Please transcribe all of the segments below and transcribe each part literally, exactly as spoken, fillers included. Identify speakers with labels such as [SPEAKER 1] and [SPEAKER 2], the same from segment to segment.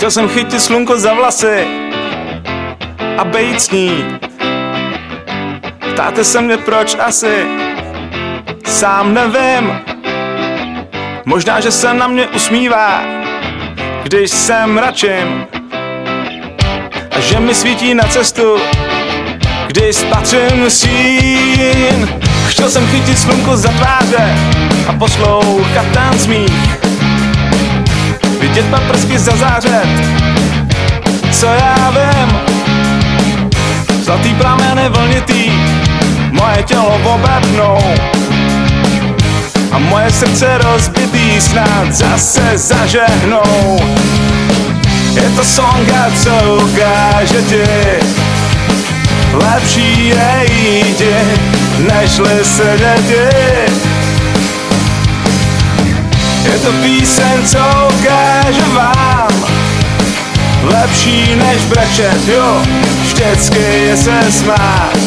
[SPEAKER 1] Chtěl jsem chytit slunko za vlasy a bejt s ní. Ptáte se mě proč asi, sám nevím. Možná, že se na mě usmívá, když jsem mračím, a že mi svítí na cestu, když spatřím stín. Chtěl jsem chytit slunko za tváře a poslouchat ten smích, vidět paprsky zazářet, co já vím. Zlatý plameny vlnitý moje tělo obepnou a moje srdce rozbitý snad zase zažehnou. Je to songa, co ukáže ti, lepší je jít, nežli sedět. Je to píseň, co ukáže vám, lepší než brečet, jo, vždycky je se smát.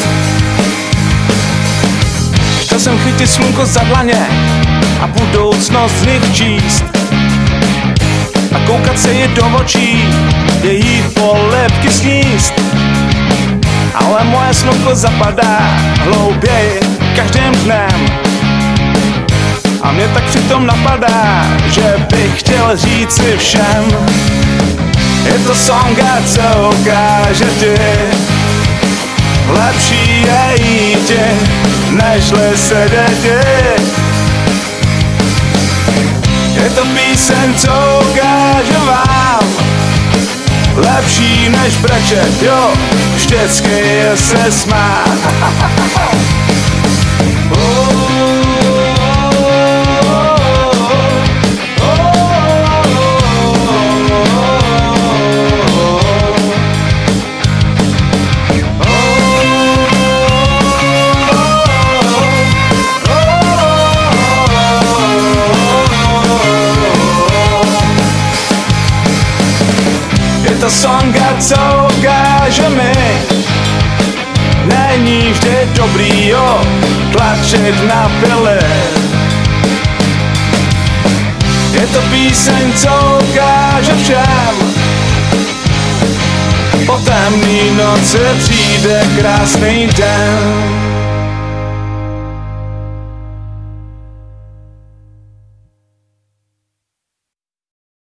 [SPEAKER 1] Chtěl jsem chytit slunko za dlaně a budoucnost z nich číst a koukat se jí do očí, její polibky sníst. Ale moje slunko zapadá hlouběji každým dnem a mě tak přitom napadá, že bych chtěl říci všem. Je to songa, co ukáže ti, lepší je jít, nežli sedět. Je to píseň, co ukáže vám, lepší než brečet, jo, vždycky je se smát. Je to songa, co ukáže mi, není vždy dobrý, jo, tlačit na pily. Je to píseň, co ukáže všem, po temný noci přijde krásný den.